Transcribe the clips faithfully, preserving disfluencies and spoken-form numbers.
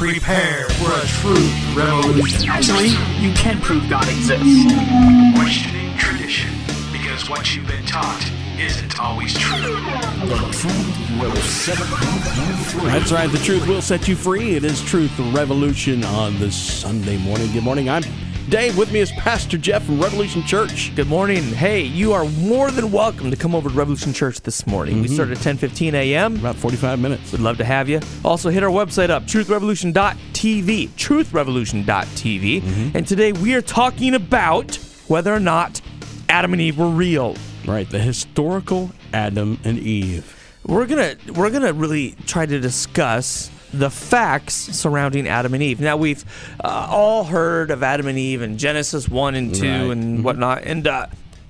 Prepare for a truth revolution. Actually, you can prove God exists. Questioning tradition, because what you've been taught isn't always true. The truth will set you free. That's right. The truth will set you free. It is Truth Revolution on this Sunday morning. Good morning. I'm Dave. With me is Pastor Jeff from Revolution Church. Good morning. Hey, you are more than welcome to come over to Revolution Church this morning. Mm-hmm. We start at ten fifteen a.m. About forty-five minutes. We'd love to have you. Also, hit our website up, truth revolution dot t v, truth revolution dot t v. Mm-hmm. And today we are talking about whether or not Adam and Eve were real. Right, the historical Adam and Eve. We're gonna we're gonna really try to discuss the facts surrounding Adam and Eve. Now, we've uh, all heard of Adam and Eve in Genesis one and two right. and mm-hmm. whatnot. And, uh,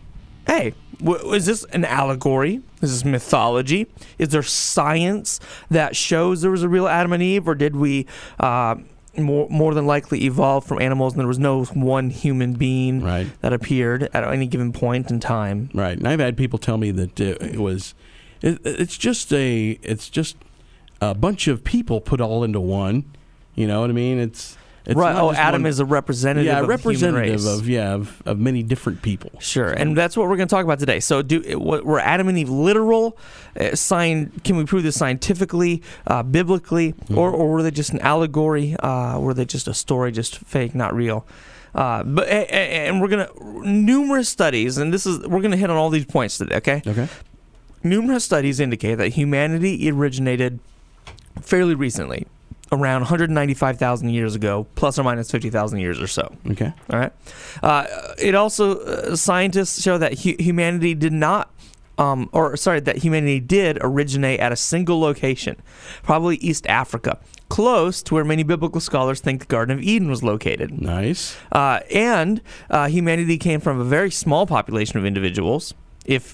hey, w- is this an allegory? Is this mythology? Is there science that shows there was a real Adam and Eve? Or did we uh, more, more than likely evolve from animals and there was no one human being right. that appeared at any given point in time? Right. And I've had people tell me that uh, it was, it, it's just a, it's just, a bunch of people put all into one. You know what I mean? It's, it's right. Not oh, Adam one, is a representative. Yeah, of representative the human race. of yeah of, of many different people. Sure, and that's what we're going to talk about today. So, do were Adam and Eve literal? Uh, sign? Can we prove this scientifically, uh, biblically, mm-hmm. or or were they just an allegory? Uh, were they just a story, just fake, not real? Uh, but and we're gonna numerous studies, and this is we're gonna hit on all these points today. Okay. Okay. Numerous studies indicate that humanity originated fairly recently, around one hundred ninety-five thousand years ago, plus or minus fifty thousand years or so. Okay. All right. Uh, it also, uh, scientists show that hu- humanity did not, um, or sorry, that humanity did originate at a single location, probably East Africa, close to where many biblical scholars think the Garden of Eden was located. Nice. Uh, and uh, humanity came from a very small population of individuals, if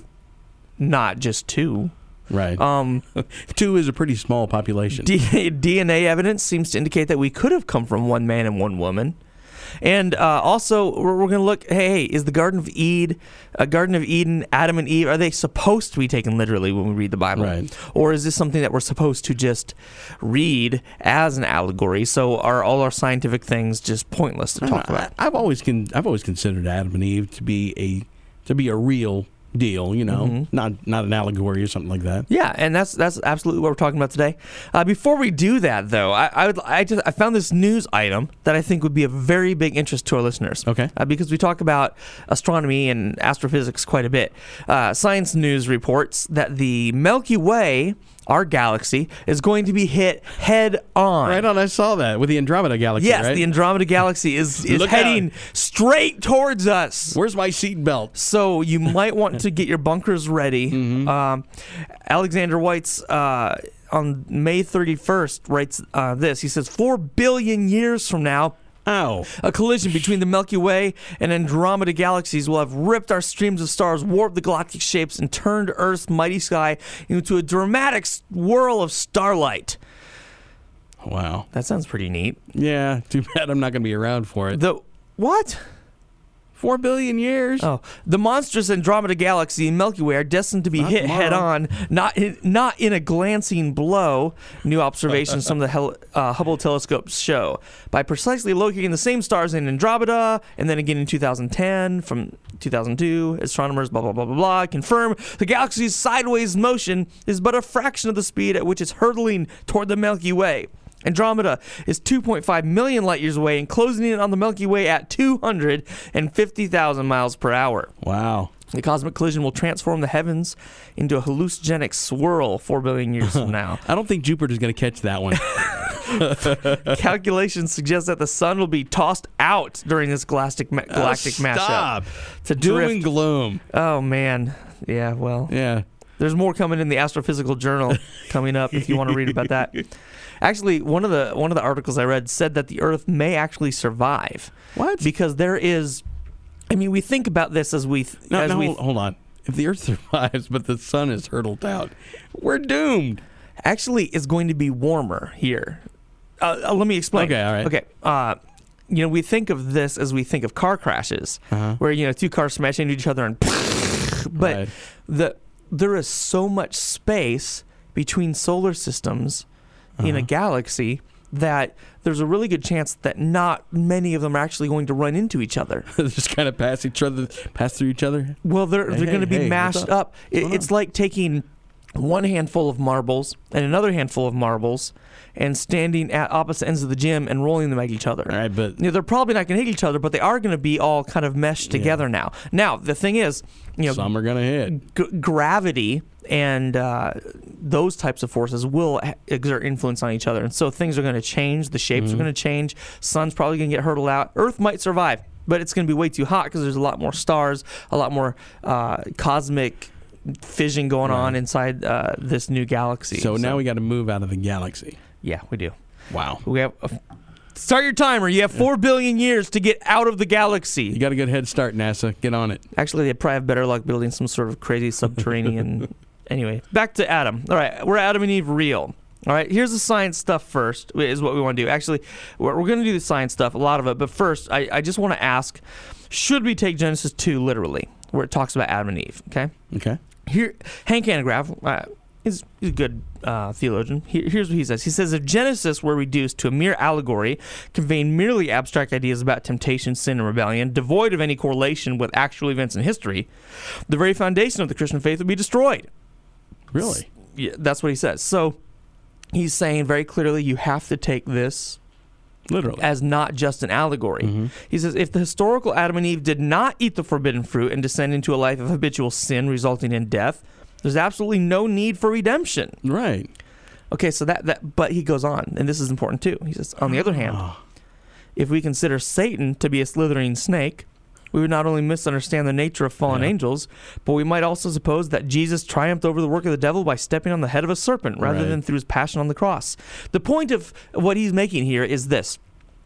not just two. Right. Um, Two is a pretty small population. D- D N A evidence seems to indicate that we could have come from one man and one woman. And uh, also, we're, we're going to look, hey, hey, is the Garden of Eden, uh, Garden of Eden, Adam and Eve, are they supposed to be taken literally when we read the Bible? Right. Or is this something that we're supposed to just read as an allegory? So are all our scientific things just pointless to talk I, about? I, I've always con- I've always considered Adam and Eve to be a to be a real deal, you know, mm-hmm. not not an allegory or something like that. Yeah, and that's that's absolutely what we're talking about today. Uh, before we do that, though, I I, would, I just I found this news item that I think would be of very big interest to our listeners. Okay, uh, because we talk about astronomy and astrophysics quite a bit. Uh, Science News reports that the Milky Way, our galaxy, is going to be hit head on. Right on, I saw that with the Andromeda Galaxy. Yes, right? the Andromeda Galaxy is, is heading out. straight towards us. Where's my seat belt? So you might want to get your bunkers ready. Mm-hmm. Um, Alexander Weitz, uh, on May thirty-first, writes uh, this. He says, four billion years from now, Ow. a collision between the Milky Way and Andromeda galaxies will have ripped our streams of stars, warped the galactic shapes, and turned Earth's mighty sky into a dramatic whirl of starlight. Wow. That sounds pretty neat. Yeah, too bad I'm not going to be around for it. The what? Four billion years? Oh, the monstrous Andromeda Galaxy and Milky Way are destined to be not hit tomorrow. head on, not in, not in a glancing blow. New observations from the Hel- uh, Hubble telescopes show. By precisely locating the same stars in Andromeda, and then again in two thousand ten, from two thousand two, astronomers, blah, blah, blah, blah, blah, confirm the galaxy's sideways motion is but a fraction of the speed at which it's hurtling toward the Milky Way. Andromeda is two point five million light years away and closing in on the Milky Way at two hundred fifty thousand miles per hour. Wow. The cosmic collision will transform the heavens into a hallucinogenic swirl four billion years from now. I don't think Jupiter's going to catch that one. Calculations suggest that the sun will be tossed out during this galactic ma- galactic oh, stop. mashup. To Doom drift. and gloom. Oh, man. Yeah, well. Yeah. There's more coming in the Astrophysical Journal coming up if you want to read about that. Actually, one of the one of the articles I read said that the Earth may actually survive. What? Because there is, I mean, we think about this as we th- no, as no, we hold, hold on. If the Earth survives, but the sun is hurtled out, we're doomed. Actually, it's going to be warmer here. Uh, uh, let me explain. Okay, all right. Okay. Uh, you know, we think of this as we think of car crashes, uh-huh. where, you know, two cars smash into each other and, but right. the there is so much space between solar systems uh-huh. in a galaxy that there's a really good chance that not many of them are actually going to run into each other. Just kind of pass each other, pass through each other. Well, they're Hey, they're going to be hey, mashed what's up. up? It, What's it's going like taking one handful of marbles and another handful of marbles and standing at opposite ends of the gym and rolling them at each other. All right, but You know, they're probably not going to hit each other, but they are going to be all kind of meshed together now. Now, the thing is, you know, some are gonna hit. g- gravity and uh, those types of forces will ha- exert influence on each other, and so things are going to change. The shapes are going to change. Sun's probably going to get hurtled out. Earth might survive, but it's going to be way too hot because there's a lot more stars, a lot more uh, cosmic fission going Right. on inside uh, this new galaxy. So, now we got to move out of the galaxy. yeah, we do. Wow. We have. Uh, Start your timer. You have four billion years to get out of the galaxy. You got a good head start, NASA. Get on it. Actually, they probably have better luck building some sort of crazy subterranean. Anyway, back to Adam. All right, we're Adam and Eve real. All right, here's the science stuff first, is what we want to do. Actually, we're, we're going to do the science stuff, a lot of it. But first, I, I just want to ask, should we take Genesis two literally, where it talks about Adam and Eve? Okay? Okay. Here, Hank Hanegraaff uh, is, is a good uh, theologian. Here, here's what he says. He says, if Genesis were reduced to a mere allegory, conveying merely abstract ideas about temptation, sin, and rebellion, devoid of any correlation with actual events in history, the very foundation of the Christian faith would be destroyed. Really? Yeah, that's what he says. So he's saying very clearly you have to take this Literally. as not just an allegory. Mm-hmm. He says, if the historical Adam and Eve did not eat the forbidden fruit and descend into a life of habitual sin resulting in death, there's absolutely no need for redemption. Right. Okay, so that, that but he goes on, and this is important too. He says, on the other hand, if we consider Satan to be a slithering snake, we would not only misunderstand the nature of fallen Yeah. angels, but we might also suppose that Jesus triumphed over the work of the devil by stepping on the head of a serpent rather Right. than through his passion on the cross. The point of what he's making here is this.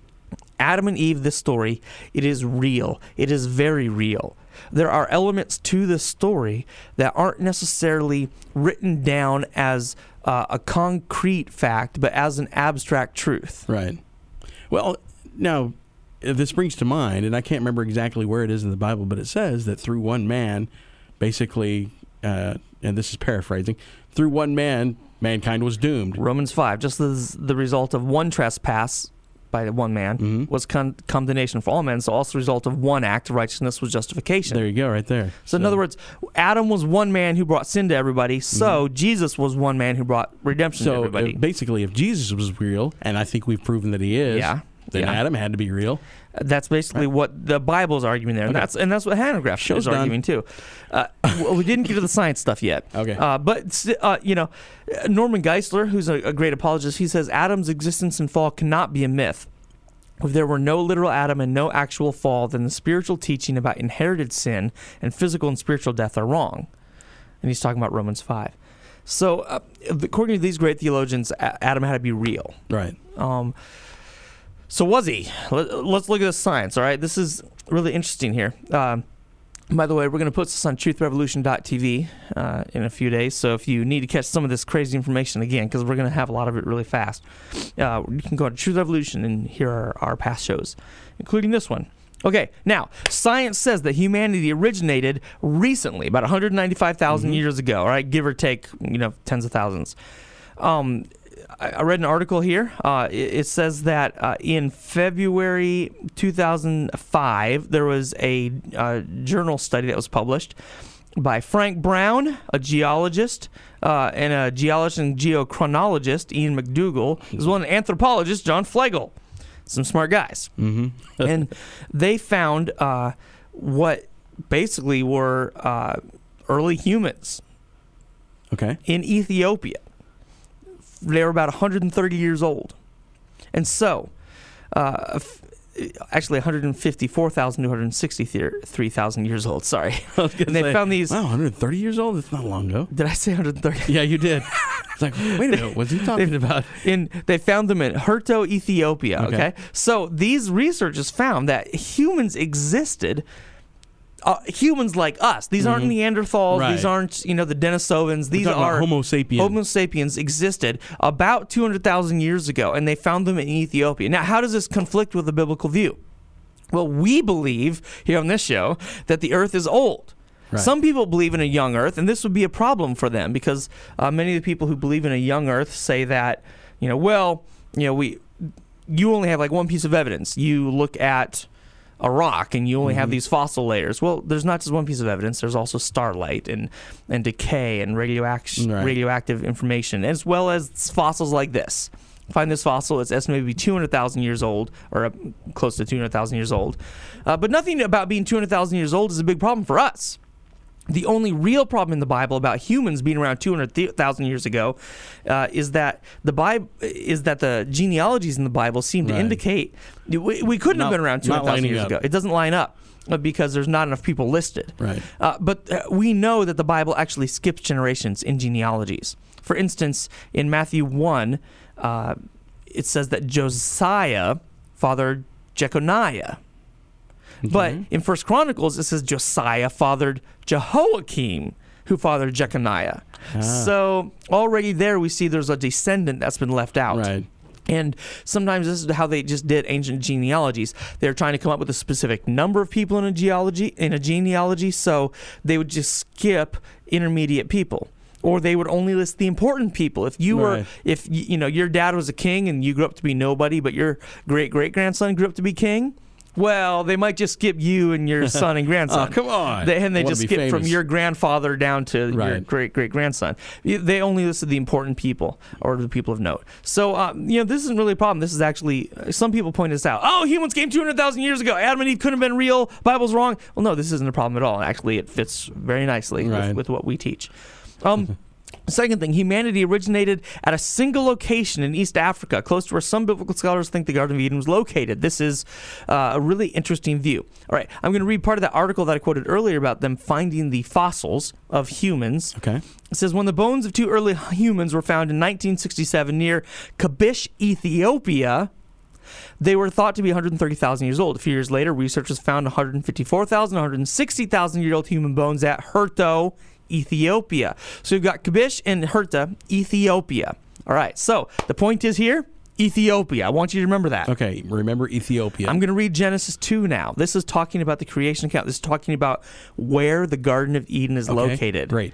Adam and Eve, this story, it is real. It is very real. There are elements to this story that aren't necessarily written down as uh, a concrete fact, but as an abstract truth. Right. Well, now, uh, this brings to mind, and I can't remember exactly where it is in the Bible, but it says that through one man, basically, uh, and this is paraphrasing, through one man, mankind was doomed. Romans five, just as the result of one trespass by one man Mhm. was con- condemnation for all men, so also the result of one act of righteousness was justification. There you go, right there. So, in other words, Adam was one man who brought sin to everybody, so Jesus was one man who brought redemption to So everybody. uh, basically, if Jesus was real, and I think we've proven that he is, Yeah, then yeah. Adam had to be real. That's basically what the Bible's arguing there, and Okay. that's and that's what Hanegraaff Show's is done. arguing too. Uh, well, we didn't get to the science stuff yet. Okay. Uh, but uh, you know, Norman Geisler, who's a, a great apologist, he says Adam's existence and fall cannot be a myth. If there were no literal Adam and no actual fall, then the spiritual teaching about inherited sin and physical and spiritual death are wrong. And he's talking about Romans five. So, uh, according to these great theologians, A- Adam had to be real. Right. Um, so was he? Let, let's look at the science, all right? This is really interesting here. Um, by the way, we're going to put this on truth revolution dot t v uh, in a few days, so if you need to catch some of this crazy information again, because we're going to have a lot of it really fast, uh, you can go to Truth Revolution and hear our, our past shows, including this one. Okay, now, science says that humanity originated recently, about one hundred ninety-five thousand Mm-hmm. years ago, all right, give or take, you know, tens of thousands. Um, I I read an article here. Uh, it, it says that uh, in February two thousand five, there was a uh, journal study that was published by Frank Brown, a geologist, uh, and a geologist and geochronologist, Ian McDougall, as well as an anthropologist, John Flegel. Some smart guys. Mm-hmm. And they found uh, what basically were uh, early humans Okay. in Ethiopia. They were about one hundred thirty years old. And so, uh, f- actually one hundred fifty-four thousand two hundred sixty-three thousand years old, sorry. I was gonna And they say, found these... Wow, one hundred thirty years old? That's not long ago. Did I say one hundred thirty? Yeah, you did. It's like, wait a minute, what's he talking about? In, they found them in Herto, Ethiopia, okay? Okay. So these researchers found that humans existed, uh, humans like us. These aren't Neanderthals, Right. these aren't, you know, the Denisovans. These talking about are... Homo sapien. Homo sapiens existed about two hundred thousand years ago, and they found them in Ethiopia. Now, how does this conflict with the biblical view? Well, we believe here on this show that the earth is old. Right. Some people believe in a young earth, and this would be a problem for them because uh, many of the people who believe in a young earth say that, you know, well, you know, we you only have like one piece of evidence. You look at a rock and you only have these fossil layers. Well, there's not just one piece of evidence. There's also starlight and, and decay and radioact- Right. radioactive information, as well as fossils like this. Find this fossil. It's estimated to be two hundred thousand years old, or uh, close to two hundred thousand years old. Uh, but nothing about being two hundred thousand years old is a big problem for us. The only real problem in the Bible about humans being around two hundred thousand years ago uh, is that the Bible is that the genealogies in the Bible seem to Right. indicate we, we couldn't Not- have been around two not hundred thousand lining years up. ago. It doesn't line up uh, because there's not enough people listed. Right. Uh, but uh, we know that the Bible actually skips generations in genealogies. For instance, in Matthew one, uh, it says that Josiah fathered Jeconiah. But in First Chronicles, it says Josiah fathered Jehoiakim, who fathered Jeconiah. So already there we see there's a descendant that's been left out. Right. And sometimes this is how they just did ancient genealogies. They're trying to come up with a specific number of people in a genealogy, in a genealogy, so they would just skip intermediate people. Or they would only list the important people. If you were, Right. if y- you know your dad was a king and you grew up to be nobody, but your great great grandson grew up to be king, well, they might just skip you and your son and grandson. Oh, come on. They, and they I wanna just be skip from famous. your grandfather down to your Right. great great grandson. They only listed the important people or the people of note. So, uh, you know, this isn't really a problem. This is actually, some people point this out. Oh, humans came two hundred thousand years ago. Adam and Eve couldn't have been real. Bible's wrong. Well, no, this isn't a problem at all. Actually, it fits very nicely Right. with, with what we teach. Um, Second thing, humanity originated at a single location in East Africa, close to where some biblical scholars think the Garden of Eden was located. This is uh, a really interesting view. All right, I'm going to read part of that article that I quoted earlier about them finding the fossils of humans. Okay. It says, when the bones of two early humans were found in nineteen sixty-seven near Kabish, Ethiopia, they were thought to be one hundred thirty thousand years old. A few years later, researchers found one hundred fifty-four thousand, one hundred sixty thousand year old human bones at Herto, Ethiopia. So we've got Kabish and Herta, Ethiopia. All right, so the point is here, Ethiopia. I want you to remember that. Okay. Remember Ethiopia. I'm going to read Genesis two now. This is talking about the creation account. This is talking about where the Garden of Eden is Okay, located. Great.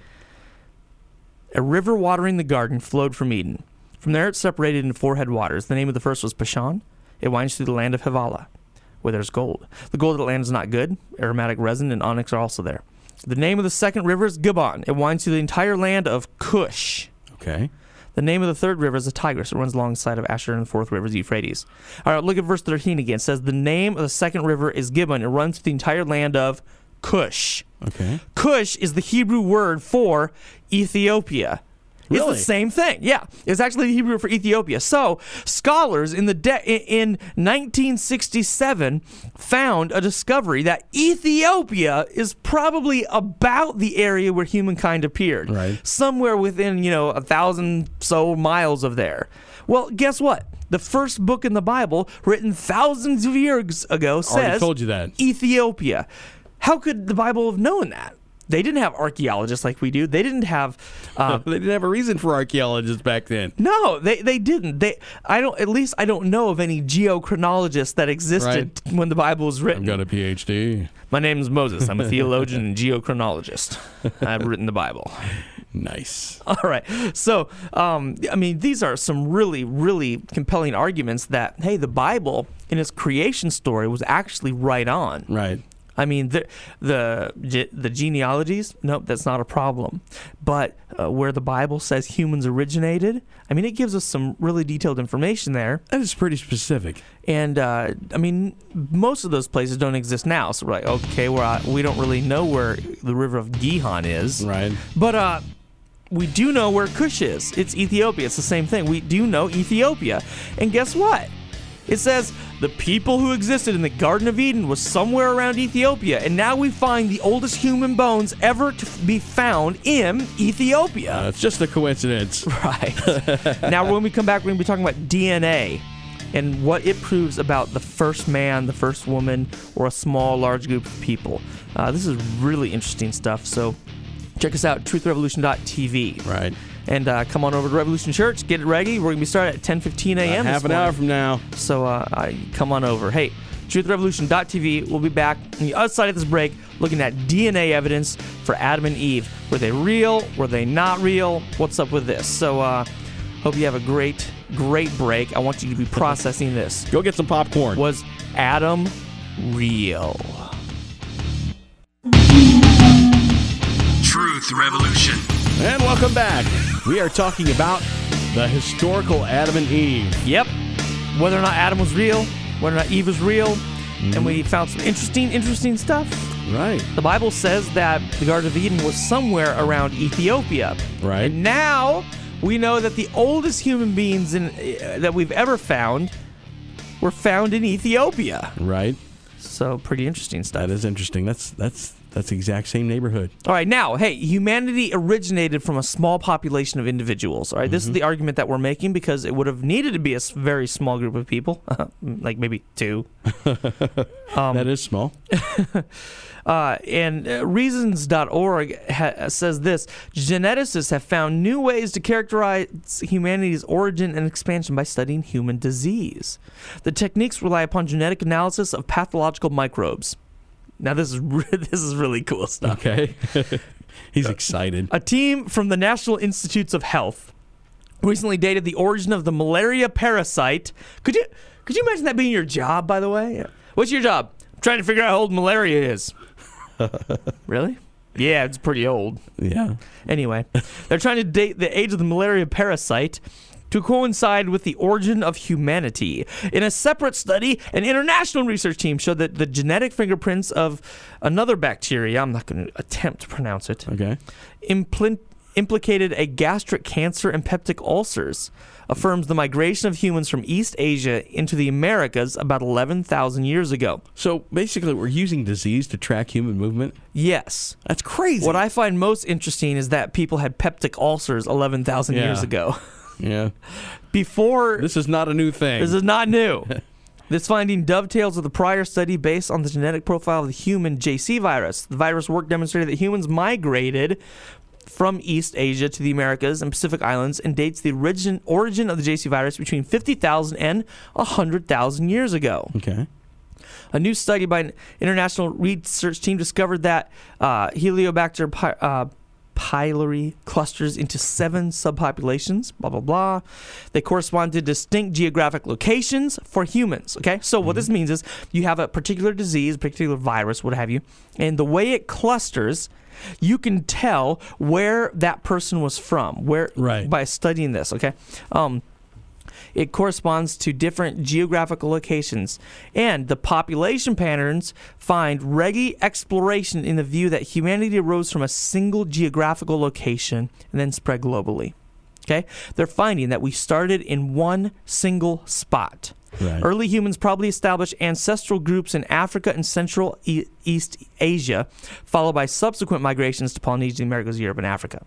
A river watering the garden flowed from Eden. From there it separated into four headwaters. The name of the first was Pishon. It winds through the land of Havilah, where there's gold. The gold of the land is not good. Aromatic resin and onyx are also there. The name of the second river is Gibon. It winds through the entire land of Cush. Okay. The name of the third river is the Tigris. It runs alongside of Asher, and the fourth river is Euphrates. All right, look at verse thirteen again. It says, the name of the second river is Gibon. It runs through the entire land of Cush. Okay. Cush is the Hebrew word for Ethiopia. It's Really? the same thing. Yeah, it's actually the Hebrew for Ethiopia. So scholars in the de- in nineteen sixty-seven found a discovery that Ethiopia is probably about the area where humankind appeared, Right. somewhere within you know a thousand so miles of there. Well, guess what? The first book in the Bible, written thousands of years ago, Already says told you that. Ethiopia. How could the Bible have known that? They didn't have archaeologists like we do. They didn't have. Uh, They didn't have a reason for archaeologists back then. no, they, they didn't. They I don't. At least I don't know of any geochronologists that existed when the Bible was written. I've got a P H D. My name is Moses. I'm a theologian and geochronologist. I've written the Bible. Nice. All right. So, um, I mean, these are some really, really compelling arguments that, hey, the Bible in its creation story was actually right on. Right. I mean, the the ge- the genealogies, nope, that's not a problem. But uh, where the Bible says humans originated, I mean, it gives us some really detailed information there. That is pretty specific. And, uh, I mean, most of those places don't exist now. So we're like, okay, we're, uh, we don't really know where the river of Gihon is. Right. But uh, we do know where Cush is. It's Ethiopia. It's the same thing. We do know Ethiopia. And guess what? It says the people who existed in the Garden of Eden was somewhere around Ethiopia, and now we find the oldest human bones ever to be found in Ethiopia. Uh, it's just a coincidence. Right. Now, when we come back, we're going to be talking about D N A and what it proves about the first man, the first woman, or a small, large group of people. Uh, this is really interesting stuff, so check us out, truth revolution dot t v. Right. And uh, come on over to Revolution Church. Get it ready. We're going to be starting at ten fifteen a.m. Uh, half this an hour morning. from now. So uh, I, come on over. Hey, truth revolution dot t v. We'll be back on the other side of this break looking at D N A evidence for Adam and Eve. Were they real? Were they not real? What's up with this? So uh, hope you have a great great break. I want you to be processing this. Go get some popcorn. Was Adam real? Truth Revolution. And welcome back. We are talking about the historical Adam and Eve. Yep. Whether or not Adam was real, whether or not Eve was real, mm-hmm. and we found some interesting, interesting stuff. Right. The Bible says that the Garden of Eden was somewhere around Ethiopia. Right. And now we know that the oldest human beings in, uh, that we've ever found were found in Ethiopia. Right. So pretty interesting stuff. That is interesting. That's that's that's the exact same neighborhood. All right, now, hey, humanity originated from a small population of individuals. All right, mm-hmm. This is the argument that we're making because it would have needed to be a very small group of people, like maybe two. um, that is small. Uh, and uh, reasons dot org ha- says this: geneticists have found new ways to characterize humanity's origin and expansion by studying human disease. The techniques rely upon genetic analysis of pathological microbes. Now, this is re- this is really cool stuff. Okay. He's excited. A team from the National Institutes of Health recently dated the origin of the malaria parasite. Could you could you imagine that being your job, by the way? What's your job? I'm trying to figure out how old malaria is. Really? Yeah, it's pretty old. Yeah. Anyway, they're trying to date the age of the malaria parasite to coincide with the origin of humanity. In a separate study, an international research team showed that the genetic fingerprints of another bacteria, I'm not going to attempt to pronounce it, okay, impl- implicated a gastric cancer and peptic ulcers, affirms the migration of humans from East Asia into the Americas about eleven thousand years ago. So basically, we're using disease to track human movement? Yes. That's crazy. What I find most interesting is that people had peptic ulcers eleven thousand yeah. years ago. Yeah. Before... This is not a new thing. This is not new. This finding dovetails with the prior study based on the genetic profile of the human J C virus. The virus work demonstrated that humans migrated from East Asia to the Americas and Pacific Islands and dates the origin origin of the J C virus between fifty thousand and one hundred thousand years ago. Okay. A new study by an international research team discovered that uh, Heliobacter pi- uh, pylori clusters into seven subpopulations, blah, blah, blah. They correspond to distinct geographic locations for humans, okay? So mm-hmm. what this means is you have a particular disease, particular virus, what have you, and the way it clusters, you can tell where that person was from, where right. by studying this, okay? Um, it corresponds to different geographical locations. And the population patterns find regular exploration in the view that humanity arose from a single geographical location and then spread globally. Okay? They're finding that we started in one single spot. Right. Early humans probably established ancestral groups in Africa and Central e- East Asia, followed by subsequent migrations to Polynesia, the Americas, Europe, and Africa.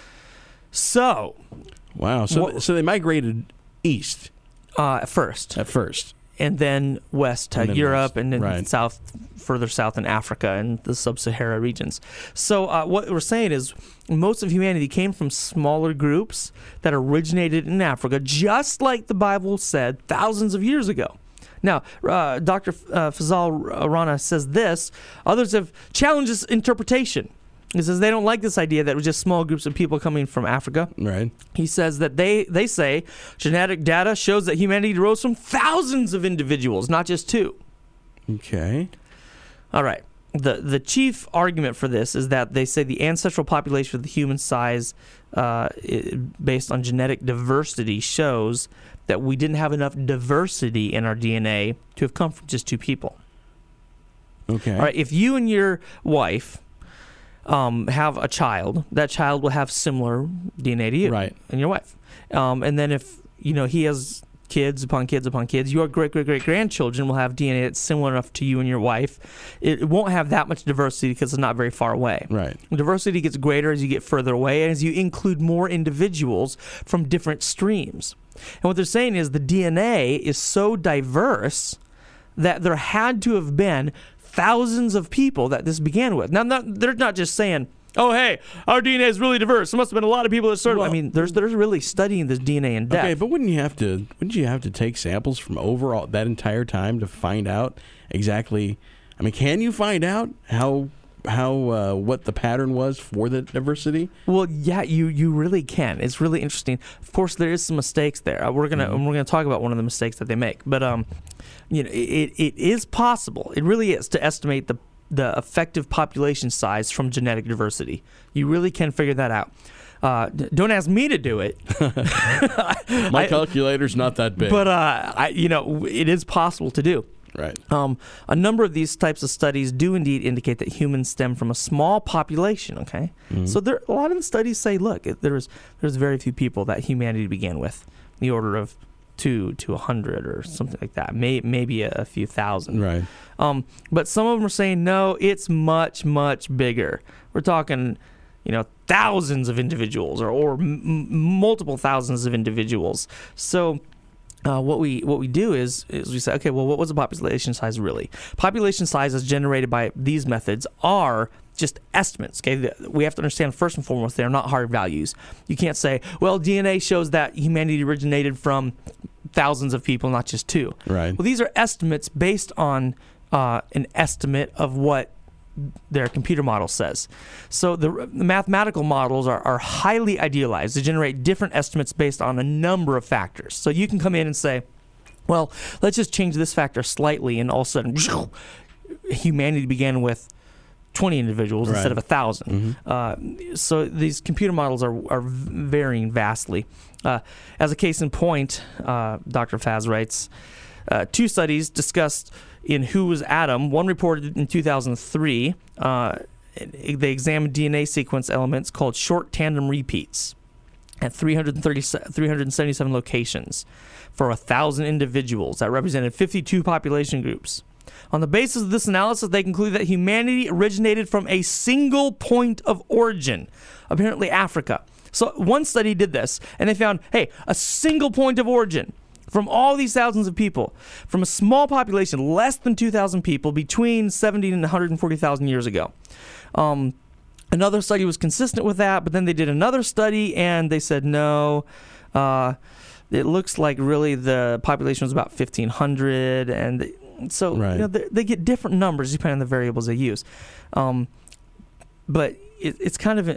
So... Wow. So, what, so they migrated east uh, at first, at first, and then west to and then Europe, west. and then right. south, further south in Africa and the sub-Sahara regions. So uh, what we're saying is most of humanity came from smaller groups that originated in Africa, just like the Bible said thousands of years ago. Now, uh, Doctor Uh, Fazal Rana says this. Others have challenged this interpretation. He says they don't like this idea that it was just small groups of people coming from Africa. Right. He says that they, they say genetic data shows that humanity rose from thousands of individuals, not just two. Okay. All right. The the chief argument for this is that they say the ancestral population of the human size uh, it, based on genetic diversity shows that we didn't have enough diversity in our D N A to have come from just two people. Okay. All right. If you and your wife... Um, have a child, that child will have similar D N A to you right. and your wife. Um, and then if, you know, he has kids upon kids upon kids, your great-great-great-grandchildren will have D N A that's similar enough to you and your wife. It, it won't have that much diversity because it's not very far away. Right. Diversity gets greater as you get further away and as you include more individuals from different streams. And what they're saying is the D N A is so diverse that there had to have been thousands of people that this began with. Now, not, they're not just saying, oh, hey, our D N A is really diverse. There must have been a lot of people that started. Well, I mean, there's there's really studying this D N A in depth. Okay, but wouldn't you have to wouldn't you have to take samples from overall that entire time to find out exactly? I mean, can you find out how how uh, what the pattern was for the diversity? Well, yeah, you you really can. It's really interesting. Of course, there is some mistakes there. Uh, we're gonna mm-hmm. we're gonna talk about one of the mistakes that they make. But um, you know, it it is possible. It really is to estimate the the effective population size from genetic diversity. You really can figure that out. Uh, don't ask me to do it. My I, calculator's not that big. But uh, I, you know, it is possible to do. Right. Um, a number of these types of studies do indeed indicate that humans stem from a small population. Okay, mm-hmm. so there a lot of the studies say, look, there's there's very few people that humanity began with, the order of two to a hundred or something like that, May, maybe a, a few thousand. Right. Um, but some of them are saying no, it's much much bigger. We're talking, you know, thousands of individuals or or m- multiple thousands of individuals. So. Uh, what we what we do is is we say, okay, well, what was the population size really? Population sizes generated by these methods are just estimates. Okay, we have to understand first and foremost they are not hard values. You can't say, well, D N A shows that humanity originated from thousands of people, not just two. Right. Well, these are estimates based on uh, an estimate of what their computer model says. So the, the mathematical models are, are highly idealized. They generate different estimates based on a number of factors. So you can come in and say, well, let's just change this factor slightly, and all of a sudden, humanity began with twenty individuals right. instead of a thousand. Mm-hmm. Uh, so these computer models are, are varying vastly. Uh, as a case in point, uh, Doctor Faz writes, uh, two studies discussed in Who Was Adam? One reported in two thousand three. Uh, they examined D N A sequence elements called short tandem repeats at three hundred seventy-seven locations for one thousand individuals that represented fifty-two population groups. On the basis of this analysis, they concluded that humanity originated from a single point of origin, apparently Africa. So one study did this, and they found, hey, a single point of origin from all these thousands of people, from a small population, less than two thousand people, between seventy and one hundred forty thousand years ago. Um, another study was consistent with that, but then they did another study, and they said, no, uh, it looks like really the population was about fifteen hundred, and they, so right. you know, they, they get different numbers depending on the variables they use. Um, but it, it's kind of... A,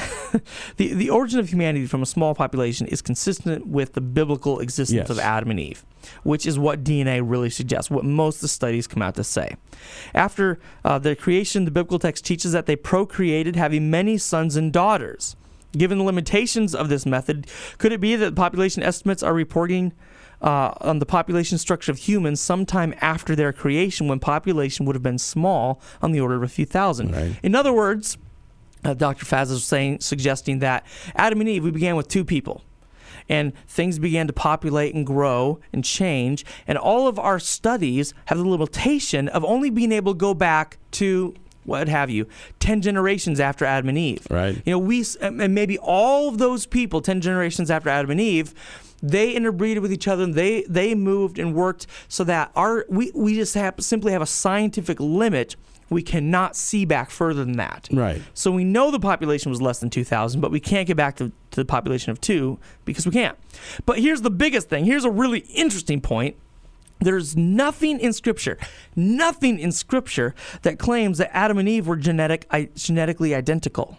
the the origin of humanity from a small population is consistent with the biblical existence yes. of Adam and Eve, which is what D N A really suggests, what most of the studies come out to say. After uh, their creation, the biblical text teaches that they procreated, having many sons and daughters. Given the limitations of this method, could it be that population estimates are reporting uh, on the population structure of humans sometime after their creation, when population would have been small, on the order of a few thousand? Right. In other words, Uh, Doctor Faz is saying, suggesting that Adam and Eve, we began with two people, and things began to populate and grow and change, and all of our studies have the limitation of only being able to go back to, what have you, ten generations after Adam and Eve. Right. You know, we and maybe all of those people, ten generations after Adam and Eve, they interbreeded with each other, and they they moved and worked so that our we we just have simply have a scientific limit. We cannot see back further than that. Right. So we know the population was less than two thousand, but we can't get back to, to the population of two because we can't. But here's the biggest thing. Here's a really interesting point. There's nothing in Scripture, nothing in Scripture that claims that Adam and Eve were genetic, I, genetically identical.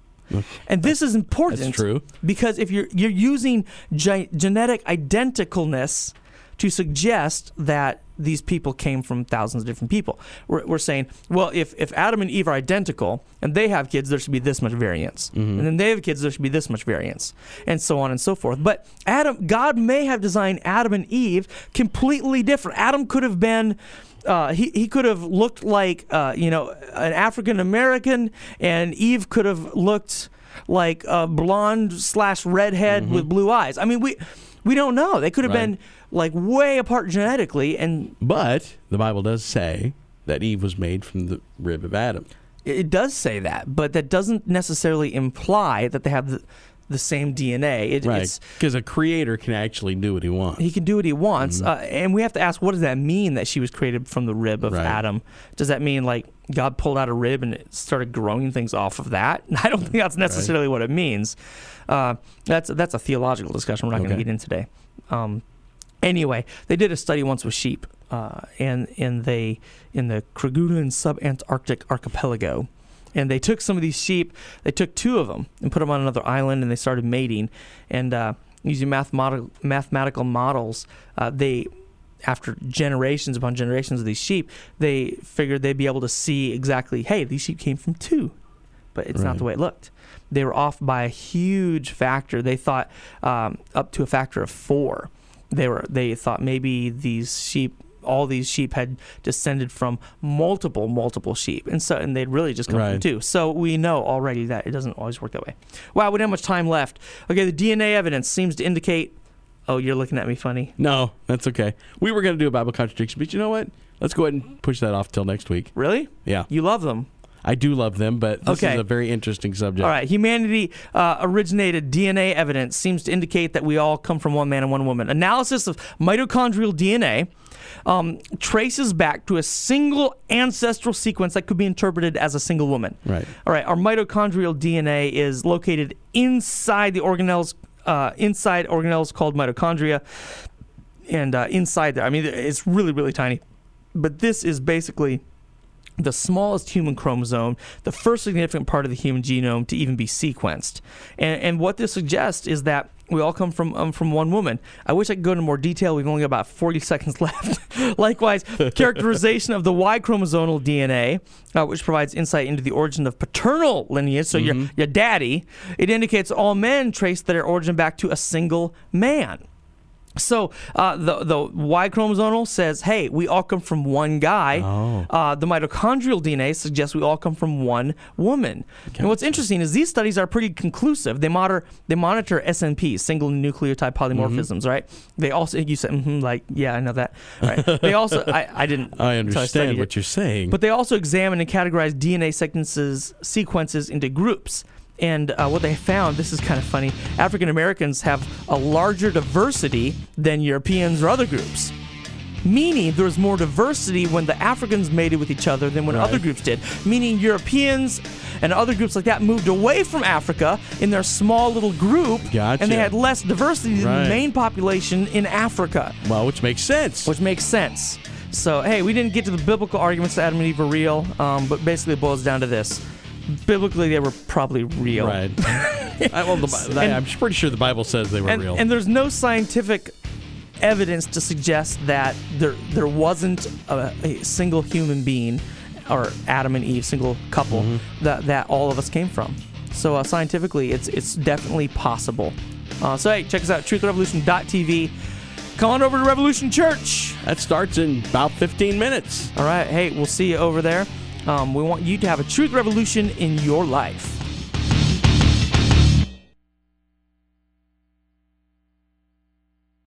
And this is important. That's true. Because if you're you're using ge- genetic identicalness to suggest that these people came from thousands of different people. We're, we're saying, well, if, if Adam and Eve are identical and they have kids, there should be this much variance. Mm-hmm. And then they have kids, there should be this much variance, and so on and so forth. But Adam, God may have designed Adam and Eve completely different. Adam could have been, uh, he, he could have looked like, uh, you know, an African American, and Eve could have looked like a blonde slash redhead mm-hmm. with blue eyes. I mean, we we don't know. They could have right. been like way apart genetically, and but the Bible does say that Eve was made from the rib of Adam. It does say that, but that doesn't necessarily imply that they have the, the same D N A. It, right, because a creator can actually do what he wants. He can do what he wants, mm-hmm. uh, and we have to ask, what does that mean that she was created from the rib of right. Adam? Does that mean like God pulled out a rib and it started growing things off of that? I don't think that's necessarily right. what it means. Uh, that's that's a theological discussion we're not okay. going to get in today. Um, Anyway, they did a study once with sheep, uh, and and they in the Kerguelen subantarctic archipelago, And they took some of these sheep, they took two of them and put them on another island, and they started mating. And uh, using mathematical mathematical models, uh, they, after generations upon generations of these sheep, they figured they'd be able to see exactly, hey, these sheep came from two. But it's Right. not the way it looked. They were off by a huge factor. They thought um, up to a factor of four. They were. They thought maybe these sheep, all these sheep had descended from multiple, multiple sheep, and so and they'd really just come from Right. two. So we know already that it doesn't always work that way. Wow, we don't have much time left. Okay, the D N A evidence seems to indicate. Oh, you're looking at me funny. No, that's okay. We were going to do a Bible contradiction, but you know what? Let's go ahead and push that off till next week. Really? Yeah. You love them. I do love them, but this Okay. is a very interesting subject. All right, humanity uh, originated D N A evidence seems to indicate that we all come from one man and one woman. Analysis of mitochondrial D N A um, traces back to a single ancestral sequence that could be interpreted as a single woman. Right. All right, our mitochondrial D N A is located inside the organelles, uh, inside organelles called mitochondria, and uh, inside there, I mean, it's really, really tiny. But this is basically the smallest human chromosome, the first significant part of the human genome to even be sequenced. And, and what this suggests is that we all come from um, from one woman. I wish I could go into more detail. We've only got about forty seconds left. Likewise, characterization of the Y chromosomal D N A, uh, which provides insight into the origin of paternal lineage, so Mm-hmm. your, your daddy. It indicates all men trace their origin back to a single man. So uh, the the Y chromosomal says, hey, we all come from one guy. Oh. Uh, the mitochondrial D N A suggests we all come from one woman. And what's interesting is these studies are pretty conclusive. They monitor they monitor S N Ps, single nucleotide polymorphisms, Mm-hmm. right? They also you said mm-hmm, like yeah, I know that. Right? They also I, I didn't. I until understand studied what it. you're saying. But they also examine and categorize D N A sequences sequences into groups. And uh, what they found, this is kind of funny, African Americans have a larger diversity than Europeans or other groups. Meaning there was more diversity when the Africans mated with each other than when Right. other groups did. Meaning Europeans and other groups like that moved away from Africa in their small little group. Gotcha. And they had less diversity than Right. the main population in Africa. well, which makes sense. Which makes sense. So, hey, we didn't get to the biblical arguments that Adam and Eve were real, um, but basically it boils down to this. Biblically, they were probably real. Right. I, well, the, Bi- And- I'm pretty sure the Bible says they were And, real. and there's no scientific evidence to suggest that there there wasn't a, a single human being, or Adam and Eve, single couple, Mm-hmm. that, that all of us came from. So uh, scientifically, it's it's definitely possible. Uh, so, hey, check us out, truth revolution dot t v. Come on over to Revolution Church. that starts in about fifteen minutes. All right. Hey, we'll see you over there. Um, we want you to have a truth revolution in your life.